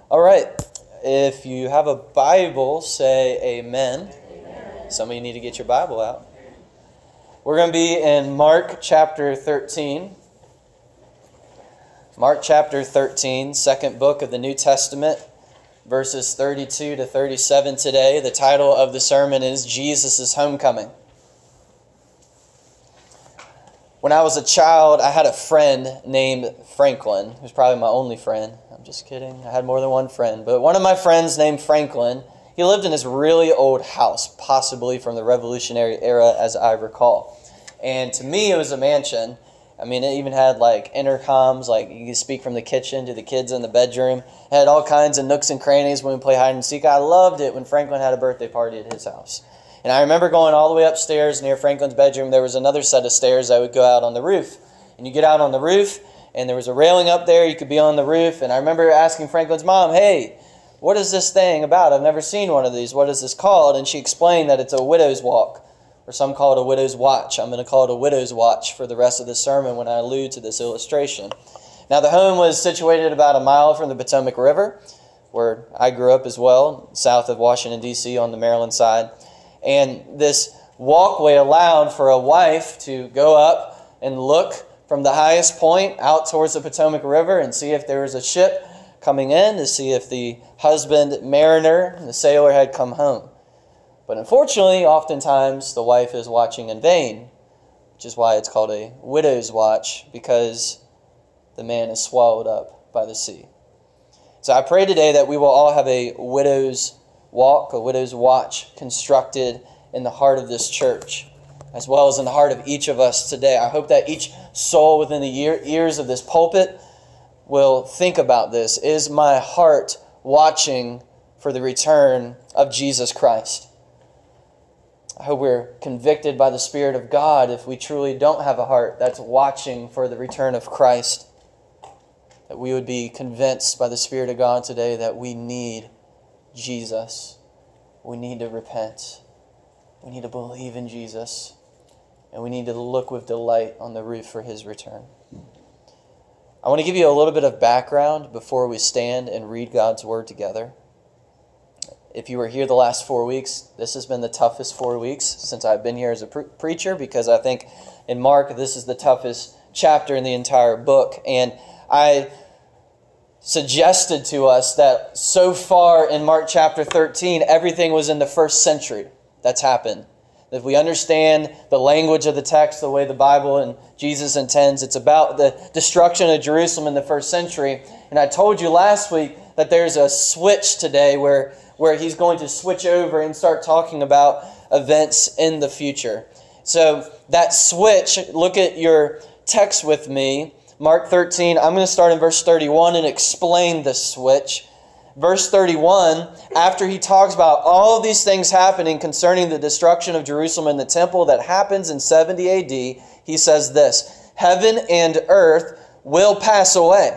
All right. If you have a Bible, say amen. Amen. Some of you need to get your Bible out. We're going to be in Mark chapter 13. Mark chapter 13, second book of the New Testament, verses 32 to 37 today. The title of the sermon is Jesus' Homecoming. When I was a child, I had a friend named Franklin. He was probably my only friend. I'm just kidding. I had more than one friend. But one of my friends named Franklin, he lived in this really old house, possibly from the Revolutionary era, as I recall. And to me, it was a mansion. I mean, it even had like intercoms, like you could speak from the kitchen to the kids in the bedroom. It had all kinds of nooks and crannies when we play hide and seek. I loved it when Franklin had a birthday party at his house. And I remember going all the way upstairs near Franklin's bedroom. There was another set of stairs that would go out on the roof. And you get out on the roof, and there was a railing up there. You could be on the roof. And I remember asking Franklin's mom, hey, what is this thing about? I've never seen one of these. What is this called? And she explained that it's a widow's walk, or some call it a widow's watch. I'm going to call it a widow's watch for the rest of the sermon when I allude to this illustration. Now, the home was situated about a mile from the Potomac River, where I grew up as well, south of Washington, D.C. on the Maryland side. And this walkway allowed for a wife to go up and look from the highest point out towards the Potomac River and see if there was a ship coming in, to see if the husband, mariner, the sailor had come home. But unfortunately, oftentimes the wife is watching in vain, which is why it's called a widow's watch, because the man is swallowed up by the sea. So I pray today that we will all have a widow's walk, a widow's watch constructed in the heart of this church, as well as in the heart of each of us today. I hope that each soul within the ears of this pulpit will think about this. Is my heart watching for the return of Jesus Christ? I hope we're convicted by the Spirit of God if we truly don't have a heart that's watching for the return of Christ, that we would be convinced by the Spirit of God today that we need Jesus. We need to repent. We need to believe in Jesus. And we need to look with delight on the roof for His return. I want to give you a little bit of background before we stand and read God's Word together. If you were here the last 4 weeks, this has been the toughest 4 weeks since I've been here as a preacher, because I think in Mark, this is the toughest chapter in the entire book. And I suggested to us that so far in Mark chapter 13, everything was in the first century that's happened. If we understand the language of the text, the way the Bible and Jesus intends, it's about the destruction of Jerusalem in the first century. And I told you last week that there's a switch today where he's going to switch over and start talking about events in the future. So that switch, look at your text with me. Mark 13, I'm going to start in verse 31 and explain the switch. Verse 31, after he talks about all of these things happening concerning the destruction of Jerusalem and the temple that happens in 70 AD, he says this, heaven and earth will pass away,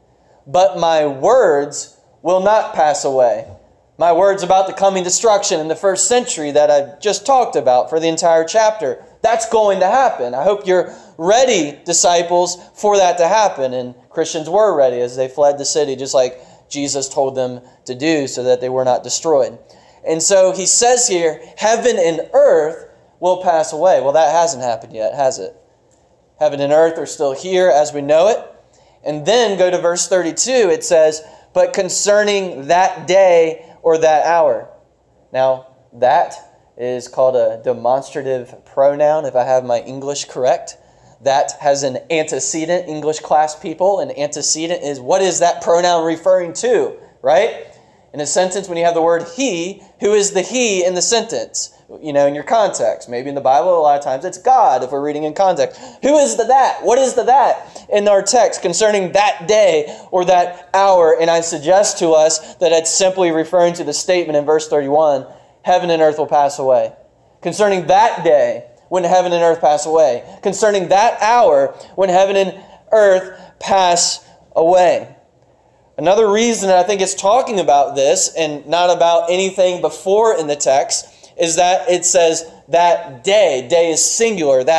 but my words will not pass away. My words about the coming destruction in the first century that I just talked about for the entire chapter, that's going to happen. I hope you're ready, disciples, for that to happen. And Christians were ready as they fled the city, just like Jesus told them to do, so that they were not destroyed. And so he says here, heaven and earth will pass away. Well, that hasn't happened yet, has it? Heaven and earth are still here as we know it. And then go to verse 32. It says, but concerning that day or that hour. Now, that is called a demonstrative pronoun, if I have my English correct. That has an antecedent, English class people. An antecedent is, what is that pronoun referring to, right? In a sentence, when you have the word he, who is the he in the sentence? You know, in your context. Maybe in the Bible, a lot of times it's God, if we're reading in context. Who is the that? What is the that in our text concerning that day or that hour? And I suggest to us that it's simply referring to the statement in verse 31, heaven and earth will pass away. Concerning that day, when heaven and earth pass away. Concerning that hour, when heaven and earth pass away. Another reason that I think it's talking about this, and not about anything before in the text, is that it says that day is singular, that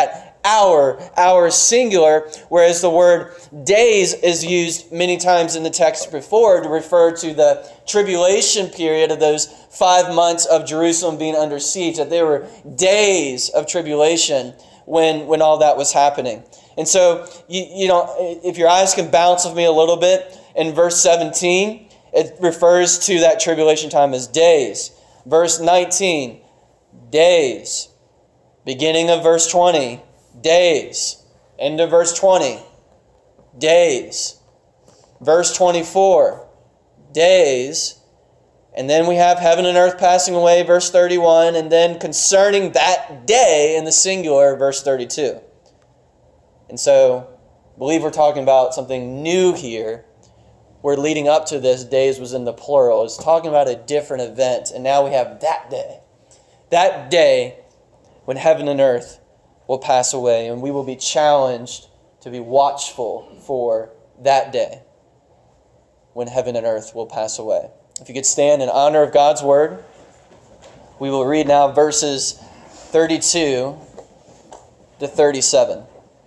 hour singular, whereas the word days is used many times in the text before to refer to the tribulation period of those 5 months of Jerusalem being under siege, that there were days of tribulation when all that was happening. And so, you know, if your eyes can bounce with me a little bit, in verse 17, it refers to that tribulation time as days. Verse 19, days. Beginning of verse 20, days. End of verse 20, days. Verse 24, days. And then we have heaven and earth passing away, verse 31. And then concerning that day in the singular, verse 32. And so, I believe we're talking about something new here. Where leading up to this, days was in the plural. It's talking about a different event. And now we have that day. That day when heaven and earth will pass away. And we will be challenged to be watchful for that day when heaven and earth will pass away. If you could stand in honor of God's word, we will read now verses 32 to 37.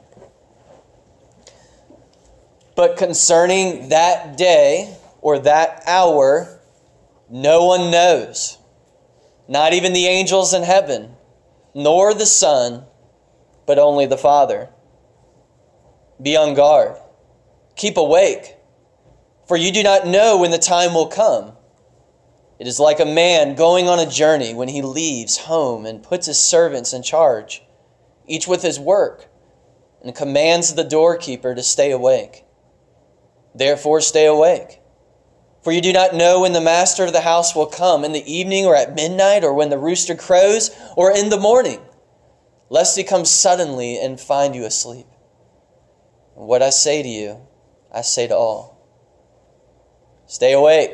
But concerning that day or that hour, no one knows, not even the angels in heaven, nor the Son, but only the Father. Be on guard. Keep awake, for you do not know when the time will come. It is like a man going on a journey when he leaves home and puts his servants in charge, each with his work, and commands the doorkeeper to stay awake. Therefore stay awake, for you do not know when the master of the house will come, in the evening or at midnight, or when the rooster crows, or in the morning, lest he come suddenly and find you asleep. And what I say to you, I say to all. Stay awake.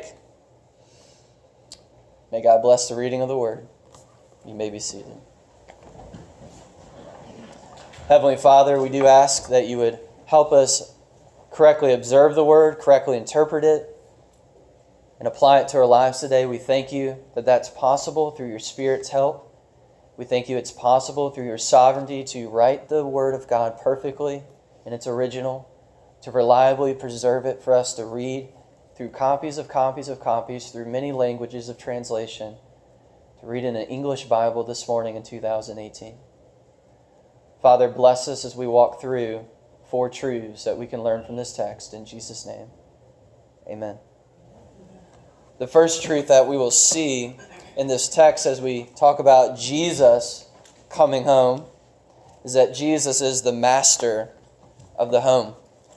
May God bless the reading of the word. You may be seated. Heavenly Father, we do ask that you would help us correctly observe the word, correctly interpret it, and apply it to our lives today. We thank you that that's possible through your Spirit's help. We thank you it's possible through your sovereignty to write the word of God perfectly in its original, to reliably preserve it for us to read through copies, through many languages of translation, to read in an English Bible this morning in 2018. Father, bless us as we walk through 4 truths that we can learn from this text. In Jesus' name, amen. The first truth that we will see in this text as we talk about Jesus coming home is that Jesus is the master of the home.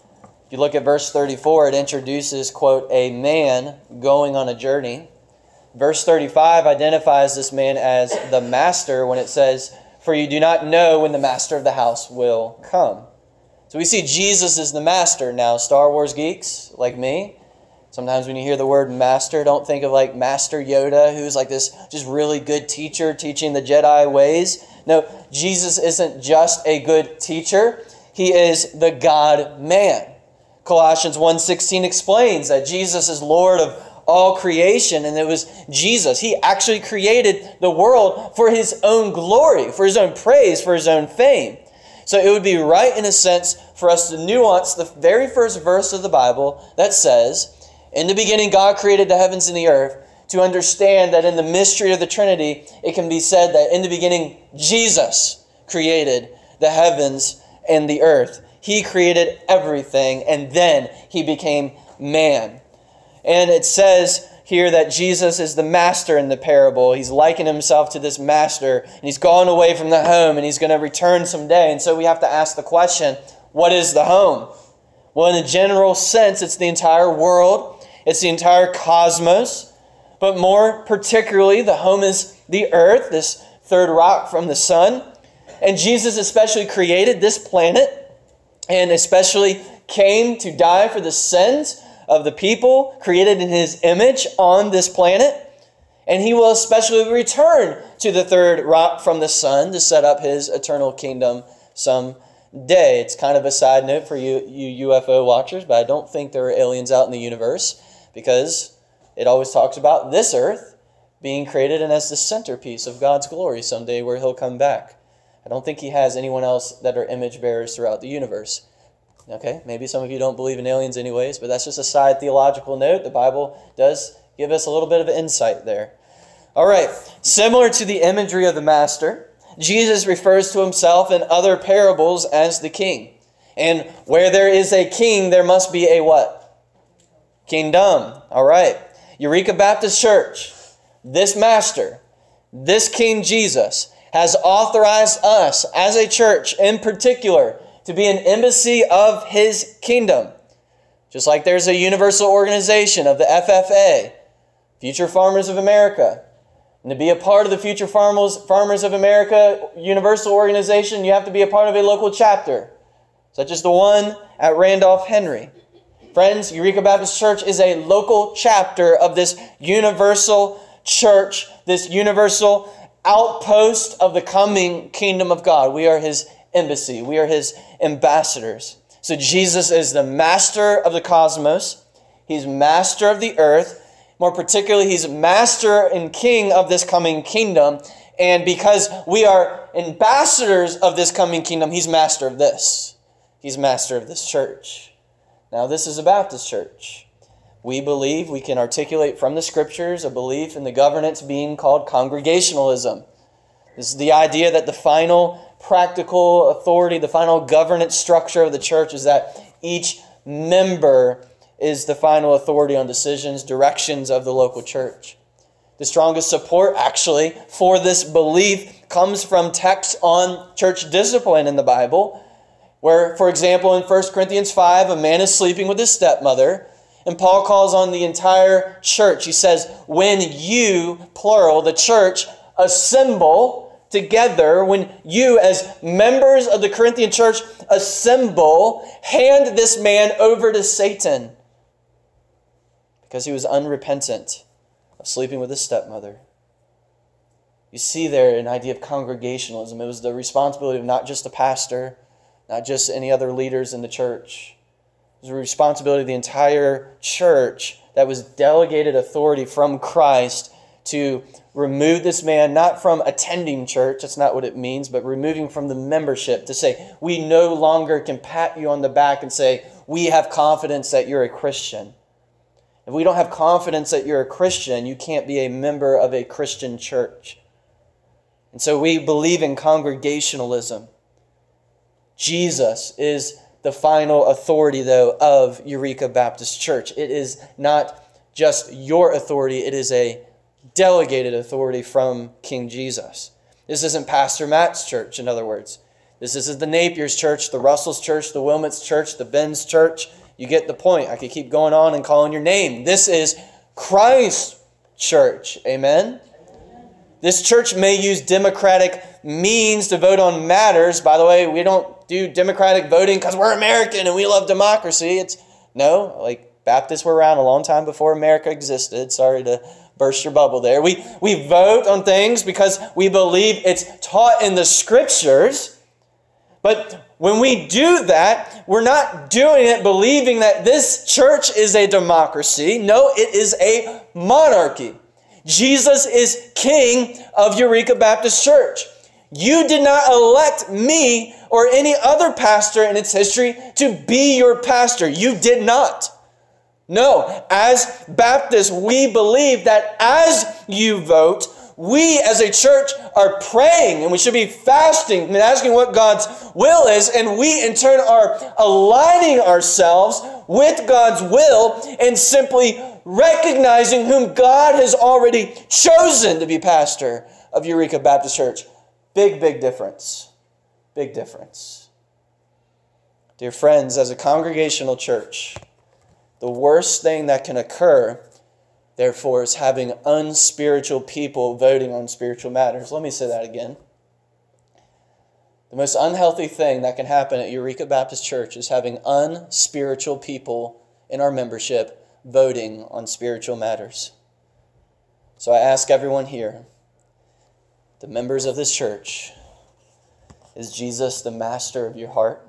If you look at verse 34, it introduces, quote, a man going on a journey. Verse 35 identifies this man as the master when it says, for you do not know when the master of the house will come. So we see Jesus is the master. Now, Star Wars geeks like me, sometimes when you hear the word master, don't think of like Master Yoda, who's like this just really good teacher teaching the Jedi ways. No, Jesus isn't just a good teacher. He is the God-man. Colossians 1:16 explains that Jesus is Lord of all creation, and it was Jesus. He actually created the world for his own glory, for his own praise, for his own fame. So it would be right, in a sense, for us to nuance the very first verse of the Bible that says, in the beginning God created the heavens and the earth, to understand that in the mystery of the Trinity, it can be said that in the beginning Jesus created the heavens and the earth. He created everything, and then he became man. And it says here that Jesus is the master in the parable. He's likened himself to this master, and he's gone away from the home, and he's going to return someday. And so we have to ask the question, what is the home? Well, in a general sense, it's the entire world. It's the entire cosmos. But more particularly, the home is the earth, this third rock from the sun. And Jesus especially created this planet, and especially came to die for the sins of the people created in his image on this planet. And he will especially return to the third rock from the sun to set up his eternal kingdom someday. It's kind of a side note for you UFO watchers, but I don't think there are aliens out in the universe, because it always talks about this earth being created and as the centerpiece of God's glory someday where he'll come back. I don't think he has anyone else that are image bearers throughout the universe. Okay, maybe some of you don't believe in aliens anyways, but that's just a side theological note. The Bible does give us a little bit of insight there. All right, similar to the imagery of the master, Jesus refers to himself in other parables as the king. And where there is a king, there must be a what? Kingdom. All right. Eureka Baptist Church, this master, this King Jesus, has authorized us as a church in particular to be an embassy of his kingdom. Just like there's a universal organization of the FFA, Future Farmers of America. And to be a part of the Future Farmers of America universal organization, you have to be a part of a local chapter, such as the one at Randolph-Henry. Friends, Eureka Baptist Church is a local chapter of this universal church, this universal outpost of the coming kingdom of God. We are his embassy. We are his ambassadors. So Jesus is the master of the cosmos. He's master of the earth. More particularly, he's master and king of this coming kingdom. And because we are ambassadors of this coming kingdom, he's master of this. He's master of this church. Now, this is a Baptist church. We believe, we can articulate from the scriptures a belief in the governance being called congregationalism. This is the idea that the final practical authority, the final governance structure of the church is that each member is the final authority on decisions, directions of the local church. The strongest support, actually, for this belief comes from texts on church discipline in the Bible, where, for example, in 1 Corinthians 5, a man is sleeping with his stepmother, and Paul calls on the entire church. He says, when you, plural, the church, assemble together, when you as members of the Corinthian church assemble, hand this man over to Satan because he was unrepentant of sleeping with his stepmother. You see there an idea of congregationalism. It was the responsibility of not just the pastor, not just any other leaders in the church. It was the responsibility of the entire church that was delegated authority from Christ to remove this man, not from attending church, that's not what it means, but removing from the membership, to say, we no longer can pat you on the back and say, we have confidence that you're a Christian. If we don't have confidence that you're a Christian, you can't be a member of a Christian church. And so we believe in congregationalism. Jesus is the final authority, though, of Eureka Baptist Church. It is not just your authority, it is a delegated authority from King Jesus. This isn't Pastor Matt's church, in other words. This isn't the Napier's church, the Russell's church, the Wilmot's church, the Ben's church. You get the point. I could keep going on and calling your name. This is Christ's church. Amen? This church may use democratic means to vote on matters. By the way, we don't do democratic voting because we're American and we love democracy. Like Baptists were around a long time before America existed. Sorry to burst your bubble there. We vote on things because we believe it's taught in the scriptures. But when we do that, we're not doing it believing that this church is a democracy. No, it is a monarchy. Jesus is king of Eureka Baptist Church. You did not elect me or any other pastor in its history to be your pastor. You did not. No, as Baptists, we believe that as you vote, we as a church are praying, and we should be fasting and asking what God's will is, and we in turn are aligning ourselves with God's will and simply recognizing whom God has already chosen to be pastor of Eureka Baptist Church. Big difference. Big difference. Dear friends, as a congregational church, the worst thing that can occur, therefore, is having unspiritual people voting on spiritual matters. Let me say that again. The most unhealthy thing that can happen at Eureka Baptist Church is having unspiritual people in our membership voting on spiritual matters. So I ask everyone here, the members of this church, is Jesus the master of your heart?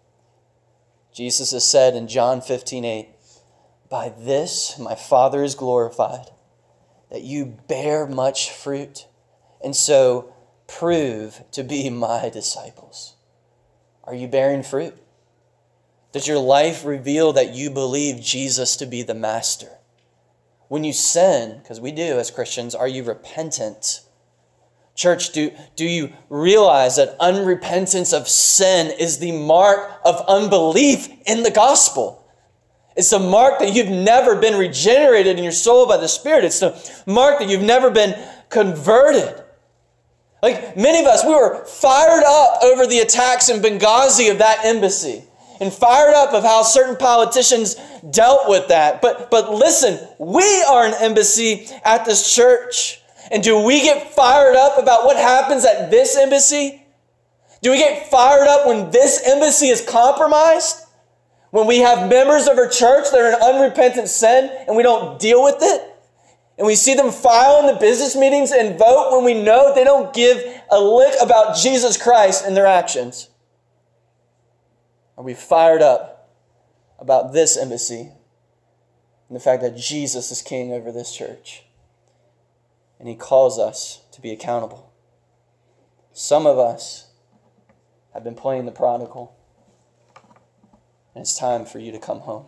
Jesus has said in John 15:8, by this my Father is glorified, that you bear much fruit, and so prove to be my disciples? Are you bearing fruit? Does your life reveal that you believe Jesus to be the master? When you sin, because we do as Christians, are you repentant? Church, do you realize that unrepentance of sin is the mark of unbelief in the gospel? It's the mark that you've never been regenerated in your soul by the Spirit. It's the mark that you've never been converted. Like many of us, we were fired up over the attacks in Benghazi of that embassy and fired up of how certain politicians dealt with that. But listen, we are an embassy at this church. And do we get fired up about what happens at this embassy? Do we get fired up when this embassy is compromised? When we have members of our church that are in unrepentant sin and we don't deal with it? And we see them file in the business meetings and vote when we know they don't give a lick about Jesus Christ in their actions? Are we fired up about this embassy and the fact that Jesus is king over this church? And he calls us to be accountable. Some of us have been playing the prodigal. And it's time for you to come home.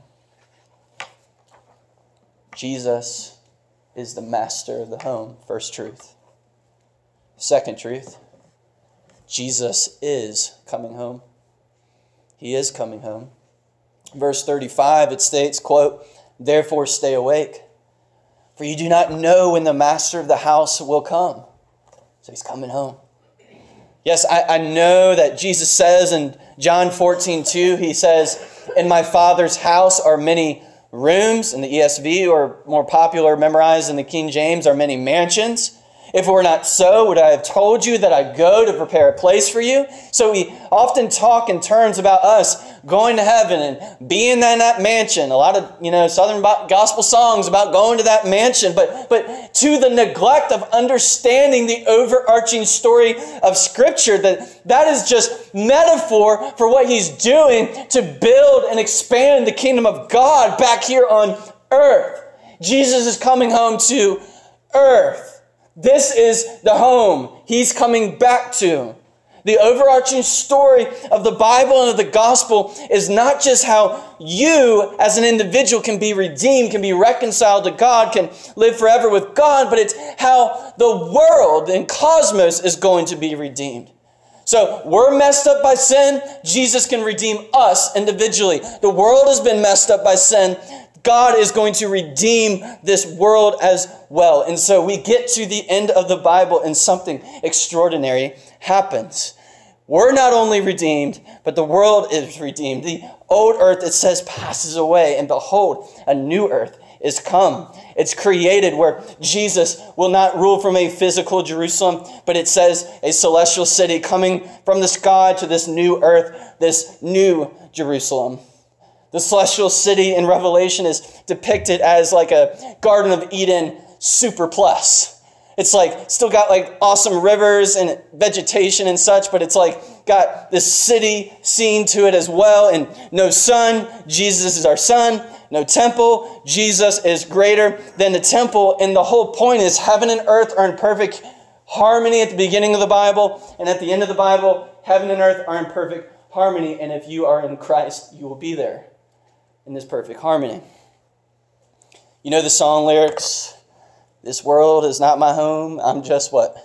Jesus is the master of the home. First truth. Second truth. Jesus is coming home. He is coming home. Verse 35, it states, quote, "Therefore stay awake, for you do not know when the master of the house will come." So he's coming home. Yes, I know that Jesus says in John 14:2, he says, "In my Father's house are many rooms," in the ESV, or more popular, memorized in the King James, are many mansions. "If it were not so, would I have told you that I go to prepare a place for you?" So we often talk in terms about us going to heaven and being in that mansion. A lot of, Southern gospel songs about going to that mansion, but to the neglect of understanding the overarching story of Scripture, that is just metaphor for what he's doing to build and expand the kingdom of God back here on earth. Jesus is coming home to earth. This is the home he's coming back to. The overarching story of the Bible and of the gospel is not just how you as an individual can be redeemed, can be reconciled to God, can live forever with God, but it's how the world and cosmos is going to be redeemed. So we're messed up by sin. Jesus can redeem us individually. The world has been messed up by sin. God is going to redeem this world as well. And so we get to the end of the Bible and something extraordinary happens. We're not only redeemed, but the world is redeemed. The old earth, it says, passes away, and behold, a new earth is come. It's created where Jesus will not rule from a physical Jerusalem, but it says a celestial city coming from the sky to this new earth, this new Jerusalem. The celestial city in Revelation is depicted as like a Garden of Eden super plus. It's like still got like awesome rivers and vegetation and such, but it's like got this city scene to it as well. And no sun, Jesus is our sun. No temple, Jesus is greater than the temple. And the whole point is heaven and earth are in perfect harmony at the beginning of the Bible. And at the end of the Bible, heaven and earth are in perfect harmony. And if you are in Christ, you will be there in this perfect harmony. You know the song lyrics? This world is not my home. I'm just what?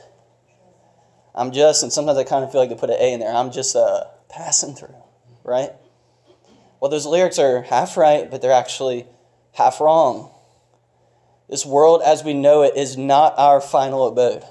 I'm just, and sometimes I kind of feel like to put an A in there. I'm just passing through, right? Well, those lyrics are half right, but they're actually half wrong. This world as we know it is not our final abode.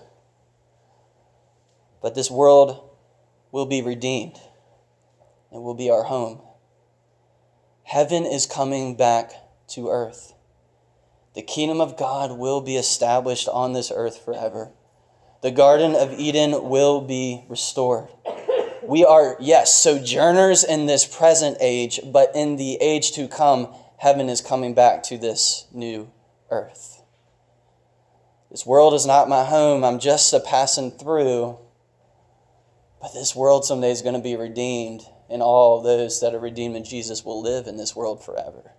But this world will be redeemed and will be our home. Heaven is coming back to earth. The kingdom of God will be established on this earth forever. The Garden of Eden will be restored. We are, yes, sojourners in this present age, but in the age to come, heaven is coming back to this new earth. This world is not my home. I'm just a passing through. But this world someday is going to be redeemed, and all those that are redeemed in Jesus will live in this world forever.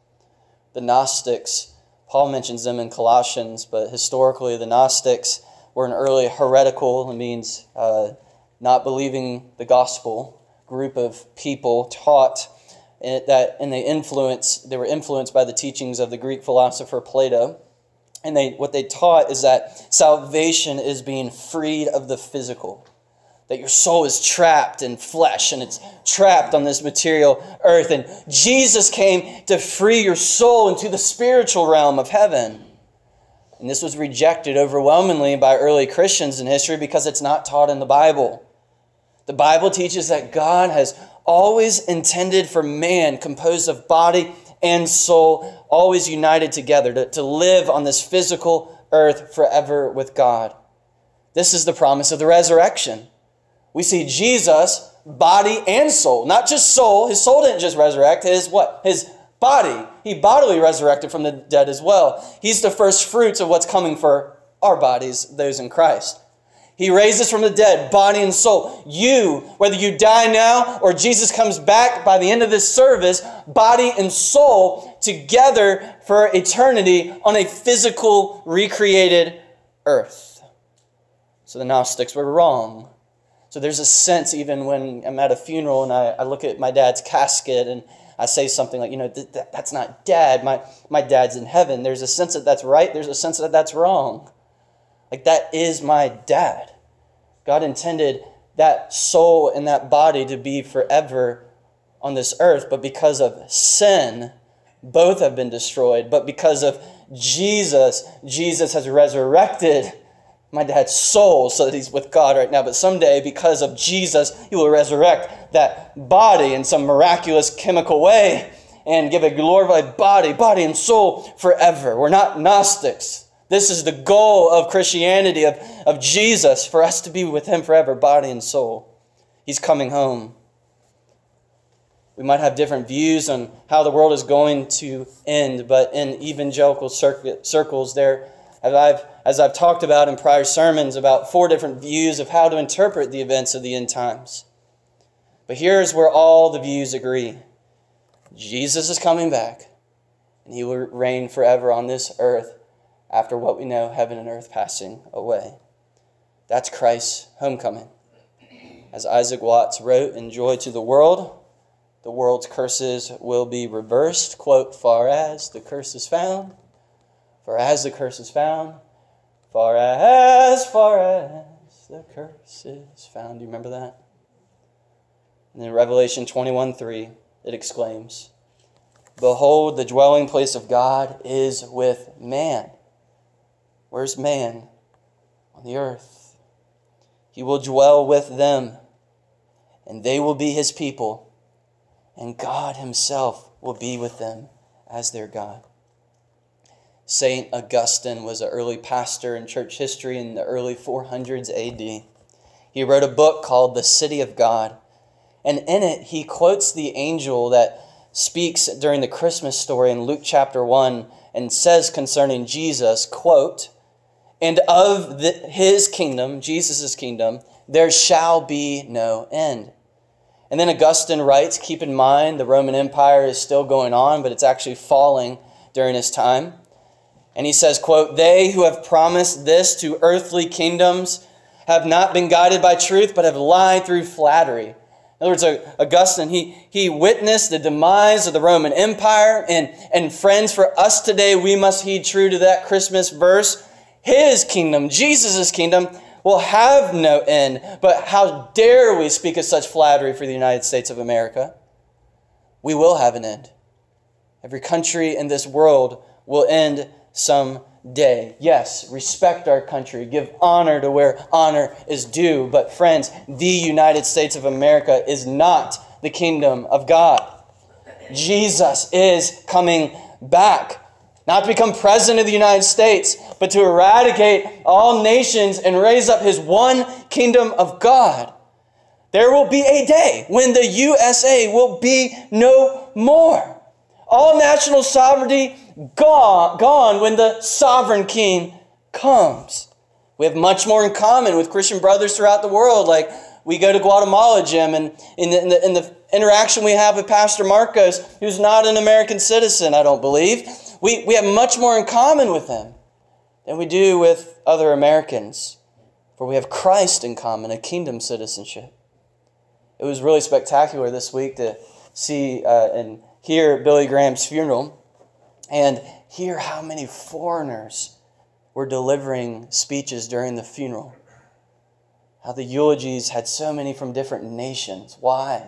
The Gnostics, Paul mentions them in Colossians, but historically the Gnostics were an early heretical, it means not believing the gospel, group of people taught that, and they were influenced by the teachings of the Greek philosopher Plato. And what they taught is that salvation is being freed of the physical. That your soul is trapped in flesh and it's trapped on this material earth. And Jesus came to free your soul into the spiritual realm of heaven. And this was rejected overwhelmingly by early Christians in history because it's not taught in the Bible. The Bible teaches that God has always intended for man, composed of body and soul, always united together, to live on this physical earth forever with God. This is the promise of the resurrection. We see Jesus, body and soul, not just soul. His soul didn't just resurrect. His body. He bodily resurrected from the dead as well. He's the first fruits of what's coming for our bodies, those in Christ. He raises from the dead, body and soul. You, whether you die now or Jesus comes back by the end of this service, body and soul together for eternity on a physical, recreated earth. So the Gnostics were wrong. So there's a sense, even when I'm at a funeral and I look at my dad's casket and I say something like, that's not dad. My dad's in heaven. There's a sense that that's right. There's a sense that that's wrong. Like, that is my dad. God intended that soul and that body to be forever on this earth. But because of sin, both have been destroyed. But because of Jesus, Jesus has resurrected my dad's soul so that he's with God right now. But someday, because of Jesus, he will resurrect that body in some miraculous chemical way and give a glorified body and soul forever. We're not Gnostics. This is the goal of Christianity, of Jesus, for us to be with him forever, body and soul. He's coming home. We might have different views on how the world is going to end, but in evangelical circles there, as I've talked about in prior sermons, about 4 different views of how to interpret the events of the end times. But here's where all the views agree. Jesus is coming back, and he will reign forever on this earth after what we know, heaven and earth passing away. That's Christ's homecoming. As Isaac Watts wrote in Joy to the world's curses will be reversed. Quote, far as the curse is found, far as the curse is found, far as the curse is found. Do you remember that? And in Revelation 21:3, it exclaims, behold, the dwelling place of God is with man. Where's man? On the earth. He will dwell with them, and they will be his people, and God himself will be with them as their God. St. Augustine was an early pastor in church history in the early 400s AD. He wrote a book called The City of God, and in it he quotes the angel that speaks during the Christmas story in Luke chapter 1 and says concerning Jesus, quote, and of his kingdom, Jesus' kingdom, there shall be no end. And then Augustine writes, keep in mind the Roman Empire is still going on, but it's actually falling during his time. And he says, quote, they who have promised this to earthly kingdoms have not been guided by truth, but have lied through flattery. In other words, Augustine, he witnessed the demise of the Roman Empire. And friends, for us today, we must heed true to that Christmas verse. His kingdom, Jesus' kingdom, will have no end. But how dare we speak of such flattery for the United States of America? We will have an end. Every country in this world will end someday. Yes, respect our country. Give honor to where honor is due. But friends, the United States of America is not the kingdom of God. Jesus is coming back. Not to become president of the United States, but to eradicate all nations and raise up his one kingdom of God. There will be a day when the USA will be no more. All national sovereignty gone when the sovereign king comes. We have much more in common with Christian brothers throughout the world. Like, we go to Guatemala, Jim, and in the interaction we have with Pastor Marcos, who's not an American citizen, I don't believe, we have much more in common with him than we do with other Americans. For we have Christ in common, a kingdom citizenship. It was really spectacular this week to see and hear Billy Graham's funeral and hear how many foreigners were delivering speeches during the funeral. How the eulogies had so many from different nations. Why?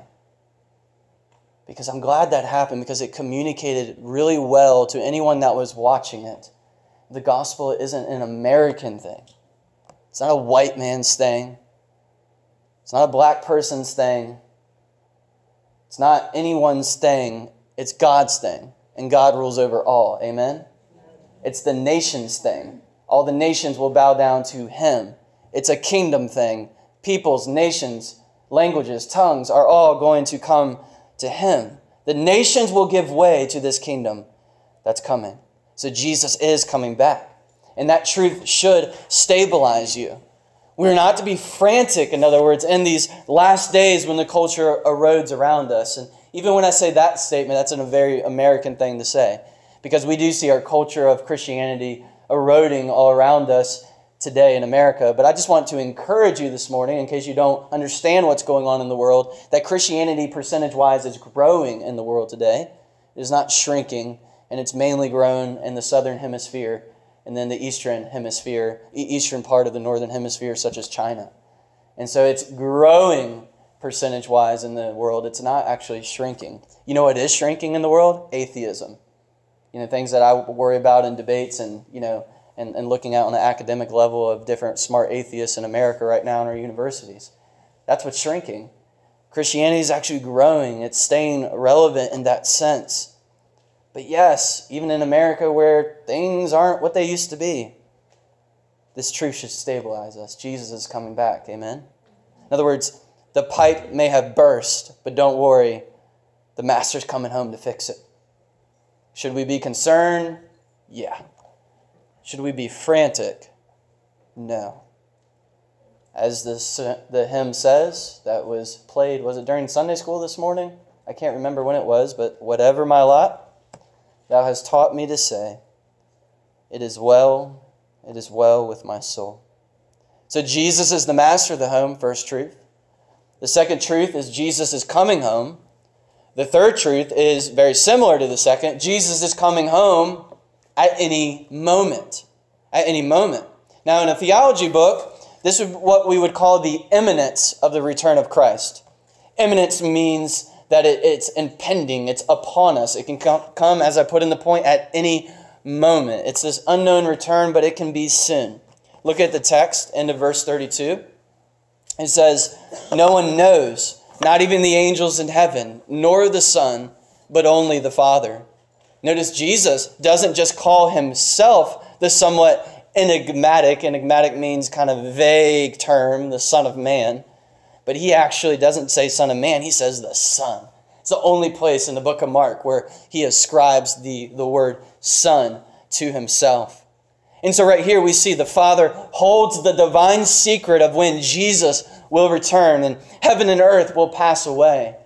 Because I'm glad that happened, because it communicated really well to anyone that was watching it. The gospel isn't an American thing. It's not a white man's thing. It's not a black person's thing. It's not anyone's thing. It's God's thing. And God rules over all. Amen? It's the nation's thing. All the nations will bow down to Him. It's a kingdom thing. Peoples, nations, languages, tongues are all going to come to Him. The nations will give way to this kingdom that's coming. So Jesus is coming back. And that truth should stabilize you. We're not to be frantic, in other words, in these last days when the culture erodes around us. And even when I say that statement, that's a very American thing to say. Because we do see our culture of Christianity eroding all around us today in America. But I just want to encourage you this morning, in case you don't understand what's going on in the world, that Christianity percentage-wise is growing in the world today. It is not shrinking, and it's mainly grown in the southern hemisphere and then the eastern hemisphere, eastern part of the northern hemisphere, such as China. And so it's growing percentage-wise in the world. It's not actually shrinking. You know what is shrinking in the world? Atheism. You know, things that I worry about in debates and, you know, and looking out on the academic level of different smart atheists in America right now in our universities. That's what's shrinking. Christianity is actually growing. It's staying relevant in that sense. But yes, even in America where things aren't what they used to be, this truth should stabilize us. Jesus is coming back. Amen? In other words, the pipe may have burst, but don't worry. The Master's coming home to fix it. Should we be concerned? Yeah. Should we be frantic? No. As the hymn says, that was played, was it during Sunday school this morning? I can't remember when it was, but whatever my lot, Thou hast taught me to say, it is well with my soul. So Jesus is the master of the home, first truth. The second truth is Jesus is coming home. The third truth is very similar to the second. Jesus is coming home at any moment. At any moment. Now, in a theology book, this is what we would call the imminence of the return of Christ. Imminence means that it's impending, it's upon us. It can come, as I put in the point, at any moment. It's this unknown return, but it can be soon. Look at the text, end of verse 32. It says, no one knows, not even the angels in heaven, nor the Son, but only the Father. Notice Jesus doesn't just call Himself the somewhat enigmatic. Enigmatic means kind of vague term, the Son of Man. But He actually doesn't say Son of Man, He says the Son. It's the only place in the book of Mark where He ascribes the word Son to Himself. And so right here we see the Father holds the divine secret of when Jesus will return and heaven and earth will pass away.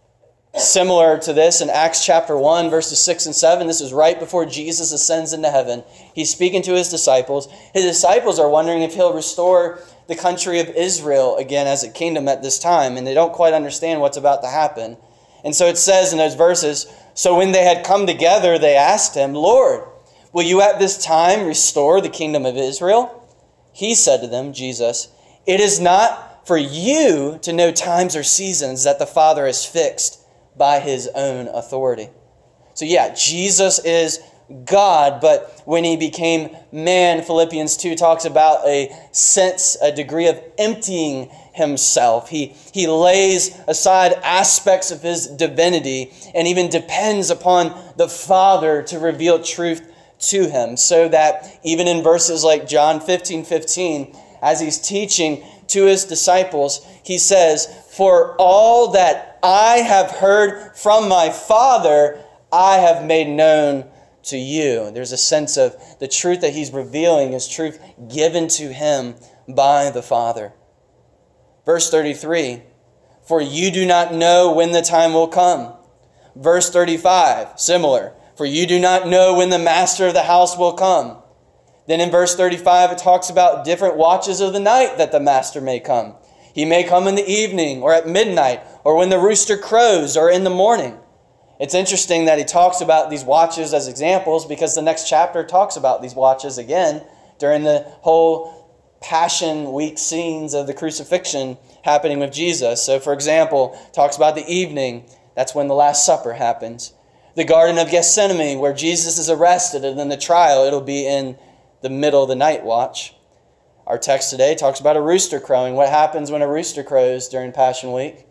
Similar to this in Acts chapter 1, verses 6 and 7, this is right before Jesus ascends into heaven. He's speaking to His disciples. His disciples are wondering if He'll restore the country of Israel again as a kingdom at this time, and they don't quite understand what's about to happen. And so it says in those verses, so when they had come together, they asked Him, Lord, will You at this time restore the kingdom of Israel? He said to them, Jesus, it is not for you to know times or seasons that the Father has fixed by His own authority. So yeah, Jesus is God, but when He became man, Philippians 2 talks about a degree of emptying Himself. He lays aside aspects of His divinity and even depends upon the Father to reveal truth to Him, so that even in verses like John 15:15, as He's teaching to His disciples, He says, for all that I have heard from my Father, I have made known to you. There's a sense of the truth that He's revealing is truth given to Him by the Father. Verse 33, for you do not know when the time will come. Verse 35, similar, for you do not know when the master of the house will come. Then in verse 35, it talks about different watches of the night that the master may come. He may come in the evening or at midnight or when the rooster crows or in the morning. It's interesting that he talks about these watches as examples because the next chapter talks about these watches again during the whole Passion Week scenes of the crucifixion happening with Jesus. So, for example, talks about the evening. That's when the Last Supper happens. The Garden of Gethsemane, where Jesus is arrested, and then the trial, it'll be in the middle of the night watch. Our text today talks about a rooster crowing. What happens when a rooster crows during Passion Week?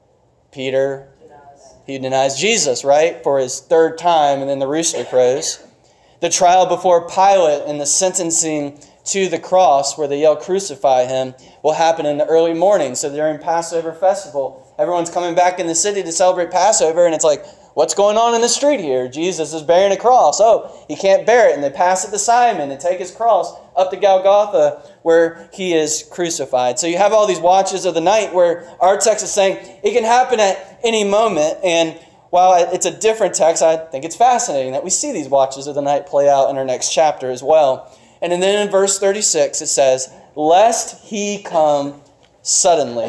Peter, he denies Jesus, right? For his third time, and then the rooster crows. The trial before Pilate and the sentencing to the cross, where they yell, "Crucify him," will happen in the early morning. So during Passover festival, everyone's coming back in the city to celebrate Passover, and it's like, what's going on in the street here? Jesus is bearing a cross. Oh, he can't bear it. And they pass it to Simon and take his cross up to Golgotha where he is crucified. So you have all these watches of the night where our text is saying it can happen at any moment. And while it's a different text, I think it's fascinating that we see these watches of the night play out in our next chapter as well. And then in verse 36 it says, "Lest he come suddenly."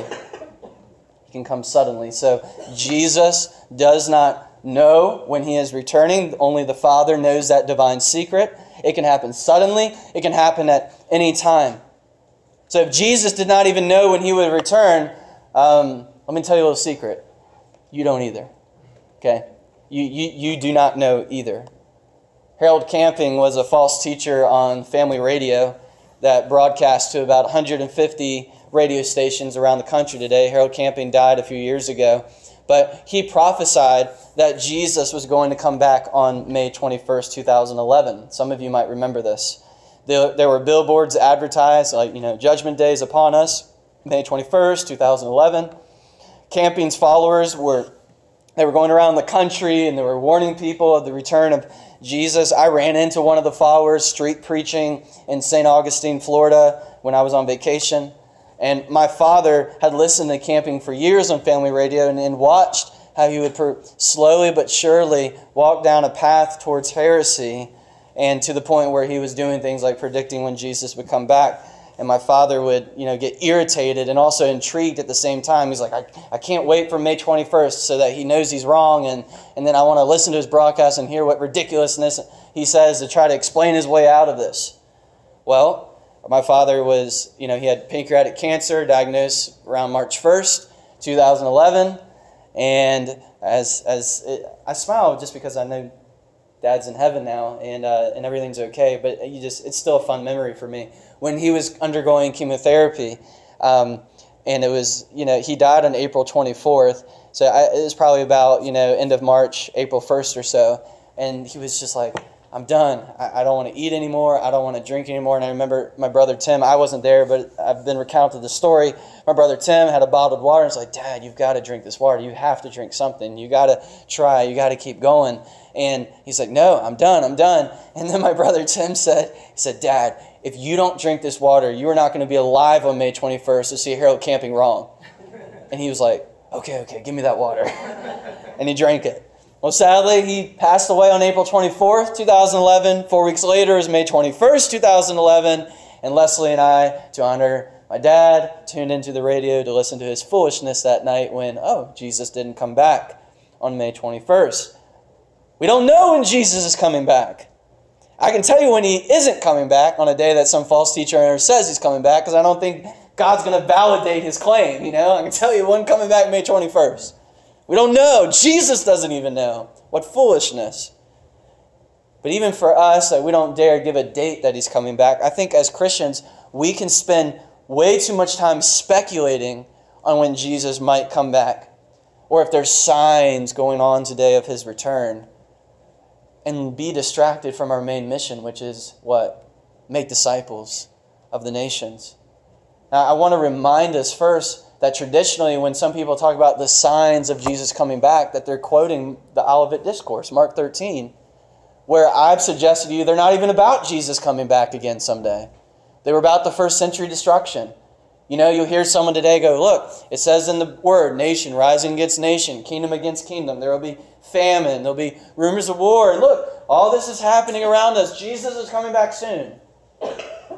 He can come suddenly. So Jesus does not know when he is returning. Only the Father knows that divine secret. It can happen suddenly. It can happen at any time. So if Jesus did not even know when he would return, let me tell you a little secret. You don't either. Okay? You do not know either. Harold Camping was a false teacher on family radio that broadcast to about 150 radio stations around the country today. Harold Camping died a few years ago. But he prophesied that Jesus was going to come back on May 21st, 2011. Some of you might remember this. There were billboards advertised, like, Judgment Day is upon us, May 21st, 2011. Camping's followers were going around the country and they were warning people of the return of Jesus. I ran into one of the followers street preaching in St. Augustine, Florida, when I was on vacation. And my father had listened to Camping for years on family radio and watched how he would slowly but surely walk down a path towards heresy, and to the point where he was doing things like predicting when Jesus would come back. And my father would, get irritated and also intrigued at the same time. He's like, I can't wait for May 21st so that he knows he's wrong, and then I want to listen to his broadcast and hear what ridiculousness he says to try to explain his way out of this. Well, my father was, he had pancreatic cancer, diagnosed around March 1st, 2011. And I smile just because I know Dad's in heaven now and everything's okay. But it's still a fun memory for me. When he was undergoing chemotherapy, and it was, he died on April 24th. So it was probably about, end of March, April 1st or so. And he was just like, I'm done. I don't want to eat anymore. I don't want to drink anymore. And I remember my brother Tim, I wasn't there, but I've been recounted the story. My brother Tim had a bottled water and was like, "Dad, you've got to drink this water. You have to drink something. You got to try. You got to keep going." And he's like, "No, I'm done. And then my brother Tim said, "Dad, if you don't drink this water, you are not going to be alive on May 21st to see Harold Camping wrong." And he was like, okay, give me that water. And he drank it. Well, sadly, he passed away on April 24th, 2011. 4 weeks later is May 21st, 2011. And Leslie and I, to honor my dad, tuned into the radio to listen to his foolishness that night when, Jesus didn't come back on May 21st. We don't know when Jesus is coming back. I can tell you when he isn't coming back on a day that some false teacher says he's coming back, because I don't think God's going to validate his claim. I can tell you when coming back May 21st. We don't know. Jesus doesn't even know. What foolishness. But even for us, we don't dare give a date that he's coming back. I think as Christians, we can spend way too much time speculating on when Jesus might come back, or if there's signs going on today of his return, and be distracted from our main mission, which is what? Make disciples of the nations. Now, I want to remind us first that traditionally when some people talk about the signs of Jesus coming back, that they're quoting the Olivet Discourse, Mark 13, where I've suggested to you they're not even about Jesus coming back again someday. They were about the first century destruction. You'll hear someone today go, look, it says in the word, nation rising against nation, kingdom against kingdom. There will be famine. There'll be rumors of war. And look, all this is happening around us. Jesus is coming back soon.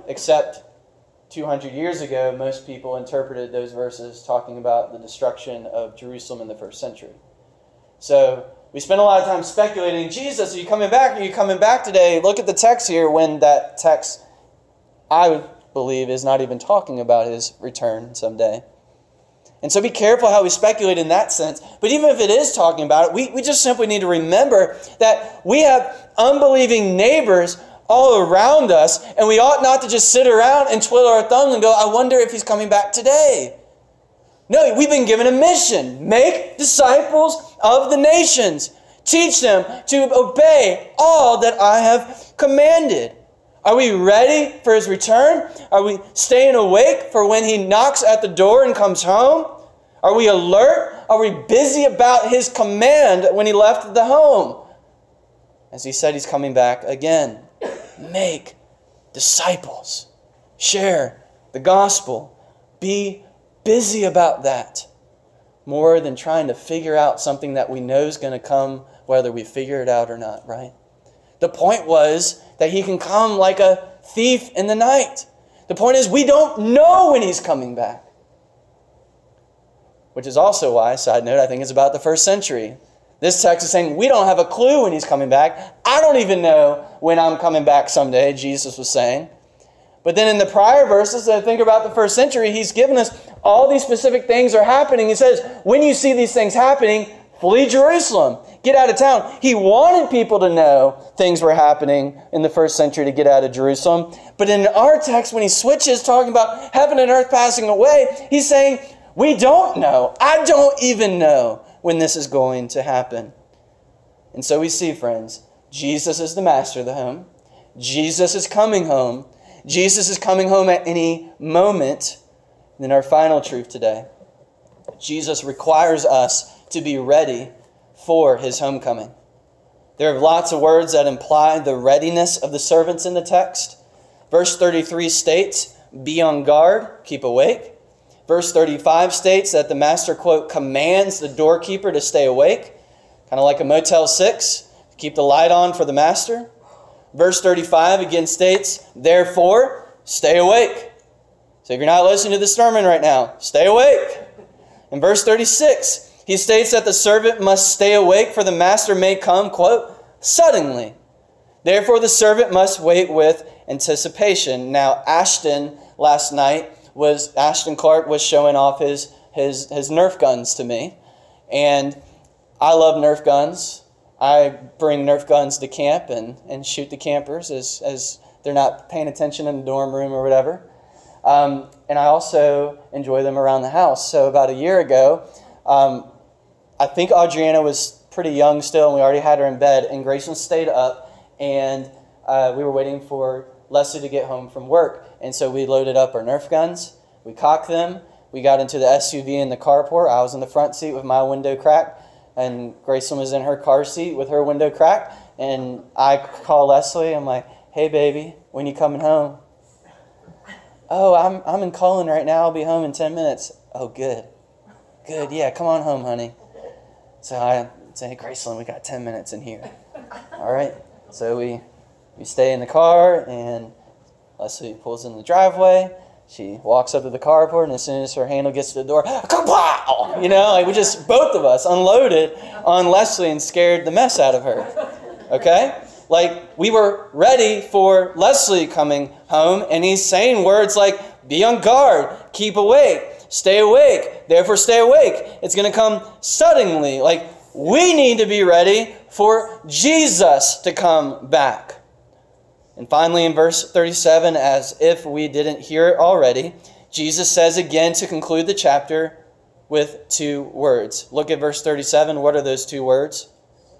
Except 200 years ago, most people interpreted those verses talking about the destruction of Jerusalem in the first century. So we spend a lot of time speculating, Jesus, are you coming back? Are you coming back today? Look at the text here, when that text, I would believe, is not even talking about his return someday. And so be careful how we speculate in that sense. But even if it is talking about it, we just simply need to remember that we have unbelieving neighbors all around us, and we ought not to just sit around and twiddle our thumbs and go, I wonder if he's coming back today. No, we've been given a mission. Make disciples of the nations. Teach them to obey all that I have commanded. Are we ready for his return? Are we staying awake for when he knocks at the door and comes home? Are we alert? Are we busy about his command when he left the home? As he said, he's coming back again. Make disciples. Share the gospel. Be busy about that. More than trying to figure out something that we know is going to come, whether we figure it out or not, right? The point was that he can come like a thief in the night. The point is we don't know when he's coming back. Which is also why, side note, I think it's about the first century. This text is saying we don't have a clue when he's coming back. I don't even know when I'm coming back someday, Jesus was saying. But then in the prior verses that I think about the first century, he's given us all these specific things are happening. He says, when you see these things happening, flee Jerusalem. Get out of town. He wanted people to know things were happening in the first century to get out of Jerusalem. But in our text, when he switches, talking about heaven and earth passing away, he's saying, we don't know. I don't even know when this is going to happen. And so we see, friends, Jesus is the master of the home. Jesus is coming home. Jesus is coming home at any moment. And then our final truth today. Jesus requires us to be ready for his homecoming. There are lots of words that imply the readiness of the servants in the text. Verse 33 states, be on guard, keep awake. Verse 35 states that the master, quote, commands the doorkeeper to stay awake, kind of like a Motel 6, keep the light on for the master. Verse 35 again states, therefore, stay awake. So if you're not listening to the sermon right now, stay awake. In verse 36, he states that the servant must stay awake, for the master may come, quote, suddenly. Therefore, the servant must wait with anticipation. Now, Ashton Clark was showing off his Nerf guns to me. And I love Nerf guns. I bring Nerf guns to camp and shoot the campers as they're not paying attention in the dorm room or whatever. And I also enjoy them around the house. So about a year ago, I think Audriana was pretty young still, and we already had her in bed, and Grayson stayed up, and we were waiting for Leslie to get home from work. And so we loaded up our Nerf guns, we cocked them, we got into the SUV in the carport. I was in the front seat with my window cracked, and Grayson was in her car seat with her window cracked, and I call Leslie, I'm like, hey baby, when you coming home? Oh, I'm in Cullen right now, I'll be home in 10 minutes. Oh, good, yeah, come on home, honey. So I say, hey, Graceland, we got 10 minutes in here. All right, so we stay in the car, and Leslie pulls in the driveway. She walks up to the carport, and as soon as her handle gets to the door, kapow! You know, like we just, both of us, unloaded on Leslie and scared the mess out of her. Okay? Like, we were ready for Leslie coming home, and he's saying words like, be on guard, keep awake, stay awake, therefore stay awake. It's going to come suddenly. Like, we need to be ready for Jesus to come back. And finally, in verse 37, as if we didn't hear it already, Jesus says again to conclude the chapter with two words. Look at verse 37. What are those two words?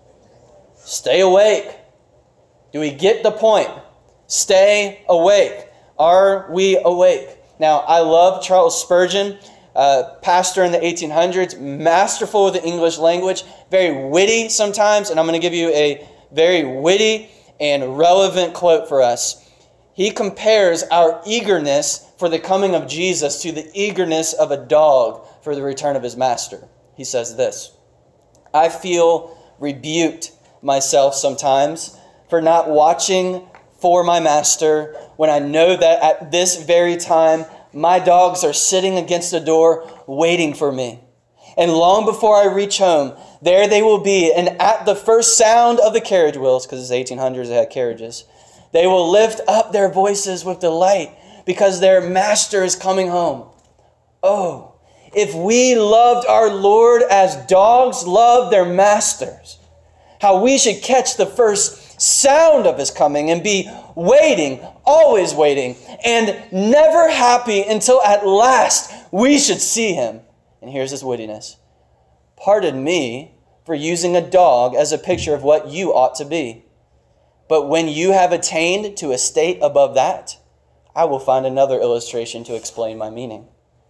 Stay awake. Do we get the point? Stay awake. Are we awake? Now, I love Charles Spurgeon, pastor in the 1800s, masterful with the English language, very witty sometimes, and I'm going to give you a very witty and relevant quote for us. He compares our eagerness for the coming of Jesus to the eagerness of a dog for the return of his master. He says this, I feel rebuked myself sometimes for not watching for my master, when I know that at this very time my dogs are sitting against the door waiting for me. And long before I reach home, there they will be, and at the first sound of the carriage wheels, because it's 1800s, they had carriages, they will lift up their voices with delight because their master is coming home. Oh, if we loved our Lord as dogs love their masters, how we should catch the first sound of his coming and be waiting, always waiting, and never happy until at last we should see him. And here's his wittiness. Pardon me for using a dog as a picture of what you ought to be. But when you have attained to a state above that, I will find another illustration to explain my meaning.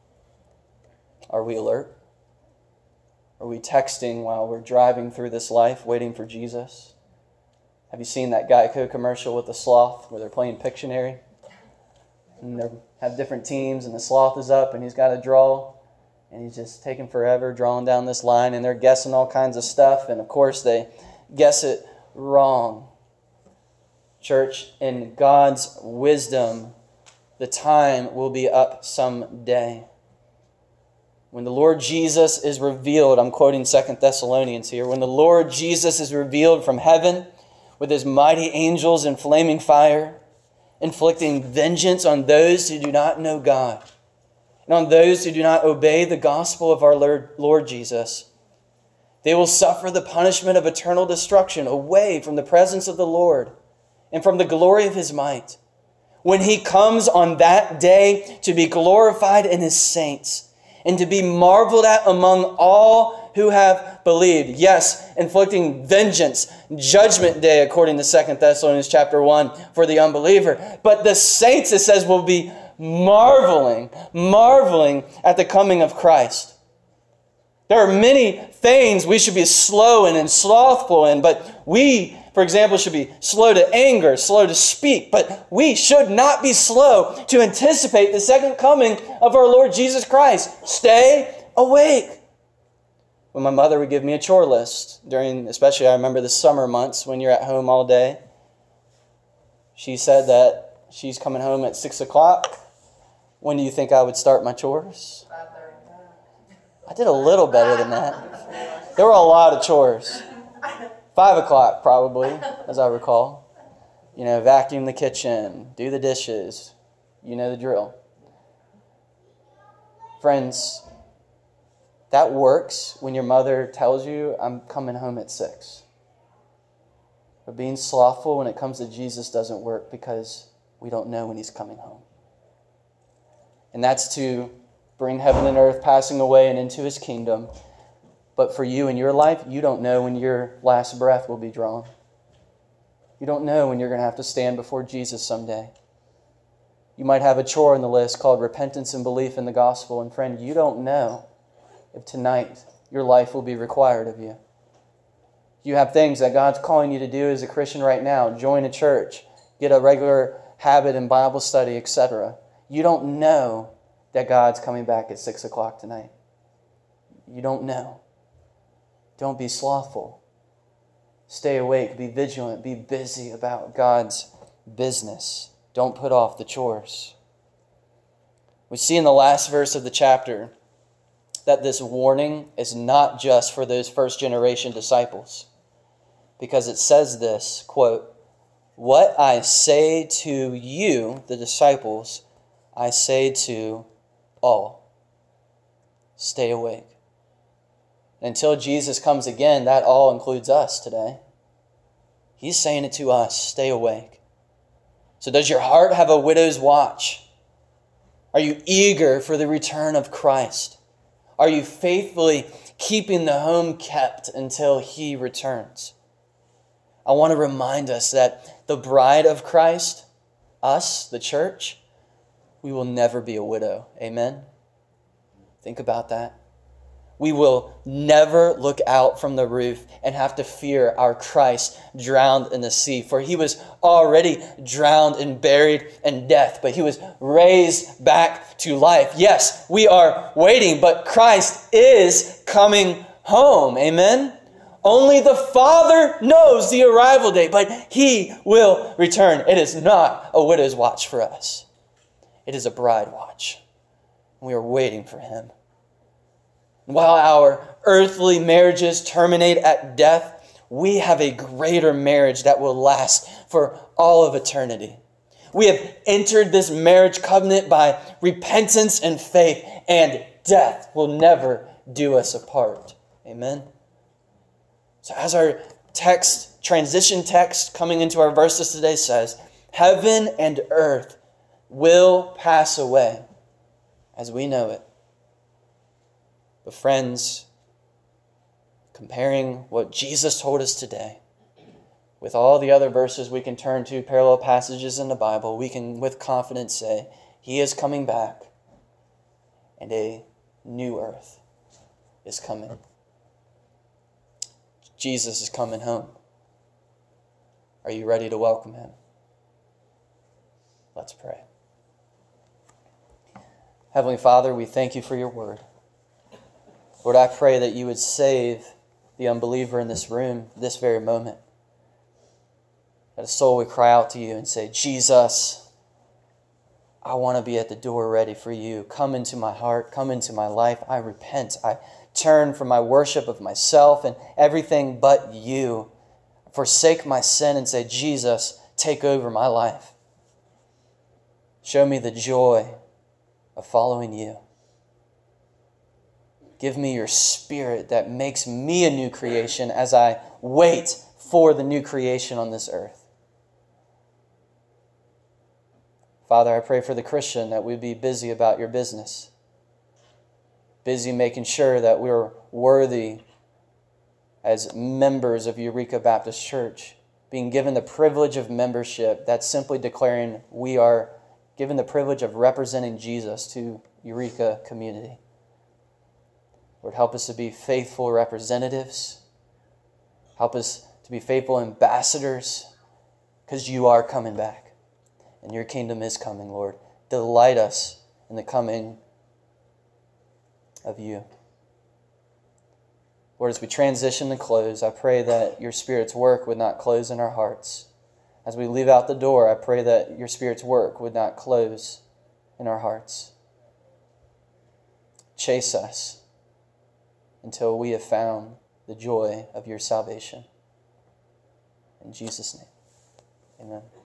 Are we alert? Are we texting while we're driving through this life, waiting for Jesus? Have you seen that Geico commercial with the sloth where they're playing Pictionary? And they have different teams, and the sloth is up, and he's got to draw. And he's just taking forever drawing down this line, and they're guessing all kinds of stuff. And of course, they guess it wrong. Church, in God's wisdom, the time will be up someday. When the Lord Jesus is revealed, I'm quoting 2 Thessalonians here, when the Lord Jesus is revealed from heaven with his mighty angels in flaming fire, inflicting vengeance on those who do not know God, and on those who do not obey the gospel of our Lord Jesus, they will suffer the punishment of eternal destruction away from the presence of the Lord and from the glory of his might, when he comes on that day to be glorified in his saints and to be marveled at among all who have believed. Yes, inflicting vengeance, judgment day, according to 2 Thessalonians chapter 1, for the unbeliever. But the saints, it says, will be marveling at the coming of Christ. There are many things we should be slow and slothful in, but we, for example, should be slow to anger, slow to speak, but we should not be slow to anticipate the second coming of our Lord Jesus Christ. Stay awake. When my mother would give me a chore list especially I remember the summer months when you're at home all day, she said that she's coming home at 6 o'clock. When do you think I would start my chores? I did a little better than that. There were a lot of chores. 5 o'clock probably, as I recall. Vacuum the kitchen, do the dishes. You know the drill. Friends, that works when your mother tells you, I'm coming home at 6. But being slothful when it comes to Jesus doesn't work because we don't know when he's coming home. And that's to bring heaven and earth passing away and into his kingdom. But for you in your life, you don't know when your last breath will be drawn. You don't know when you're going to have to stand before Jesus someday. You might have a chore on the list called repentance and belief in the gospel. And friend, you don't know if tonight your life will be required of you. You have things that God's calling you to do as a Christian right now. Join a church, get a regular habit in Bible study, etc. You don't know that God's coming back at 6 o'clock tonight. You don't know. Don't be slothful. Stay awake, be vigilant, be busy about God's business. Don't put off the chores. We see in the last verse of the chapter that this warning is not just for those first generation disciples, because it says this, quote, "What I say to you, the disciples, I say to all." Stay awake. Until Jesus comes again, that all includes us today. He's saying it to us, stay awake. So does your heart have a widow's watch? Are you eager for the return of Christ? Are you faithfully keeping the home kept until he returns? I want to remind us that the bride of Christ, us, the church, we will never be a widow. Amen? Think about that. We will never look out from the roof and have to fear our Christ drowned in the sea. For he was already drowned and buried in death, but he was raised back to life. Yes, we are waiting, but Christ is coming home. Amen? Only the Father knows the arrival date, but He will return. It is not a widow's watch for us. It is a bride watch. We are waiting for Him. While our earthly marriages terminate at death, we have a greater marriage that will last for all of eternity. We have entered this marriage covenant by repentance and faith, and death will never do us apart. Amen? So as our transition text coming into our verses today says, heaven and earth will pass away as we know it. But friends, comparing what Jesus told us today with all the other verses we can turn to, parallel passages in the Bible, we can with confidence say, He is coming back and a new earth is coming. Jesus is coming home. Are you ready to welcome Him? Let's pray. Heavenly Father, we thank You for Your word. Lord, I pray that You would save the unbeliever in this room this very moment. That a soul would cry out to You and say, Jesus, I want to be at the door ready for You. Come into my heart. Come into my life. I repent. I turn from my worship of myself and everything but You. Forsake my sin and say, Jesus, take over my life. Show me the joy of following You. Give me Your Spirit that makes me a new creation as I wait for the new creation on this earth. Father, I pray for the Christian that we'd be busy about Your business. Busy making sure that we're worthy as members of Eureka Baptist Church, being given the privilege of membership. That's simply declaring we are given the privilege of representing Jesus to Eureka community. Lord, help us to be faithful representatives. Help us to be faithful ambassadors, because You are coming back and Your kingdom is coming, Lord. Delight us in the coming of You. Lord, as we transition to close, I pray that Your Spirit's work would not close in our hearts. As we leave out the door, I pray that Your Spirit's work would not close in our hearts. Chase us until we have found the joy of Your salvation. In Jesus' name, amen.